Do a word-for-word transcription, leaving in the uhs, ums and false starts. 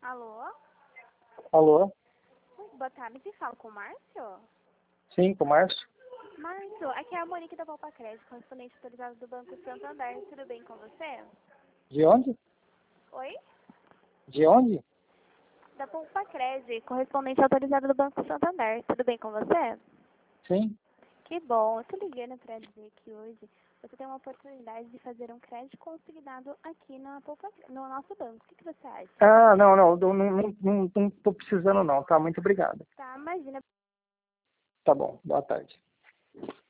Alô? Alô? Boa tarde, falo com o Márcio? Sim, com o Márcio? Márcio, aqui é a Monique da Poupa Crédito, correspondente autorizada do Banco Santander. Tudo bem com você? De onde? Oi? De onde? Da Poupa Crédito, correspondente autorizada do Banco Santander. Tudo bem com você? Sim. Que bom, eu tô ligando para dizer que hoje você tem uma oportunidade de fazer um crédito consignado aqui na Poupa, no nosso banco. O que, que você acha? Ah, não, não, não, não, não, não tô precisando não, tá? Muito obrigado. Tá, imagina. Tá bom, boa tarde.